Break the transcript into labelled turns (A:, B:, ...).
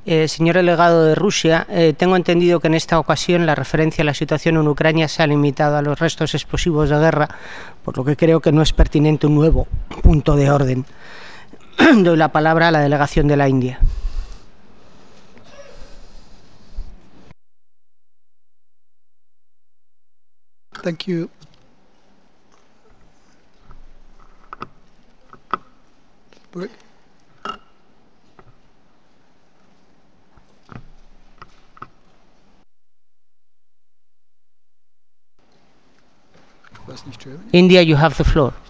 A: Señor delegado de Rusia, tengo entendido que en esta ocasión la referencia a la situación en Ucrania se ha limitado a los restos explosivos de guerra, por lo que creo que no es pertinente un nuevo punto de orden. Doy la palabra a la delegación de la India.
B: Thank you. Brick.
A: India, you have the floor.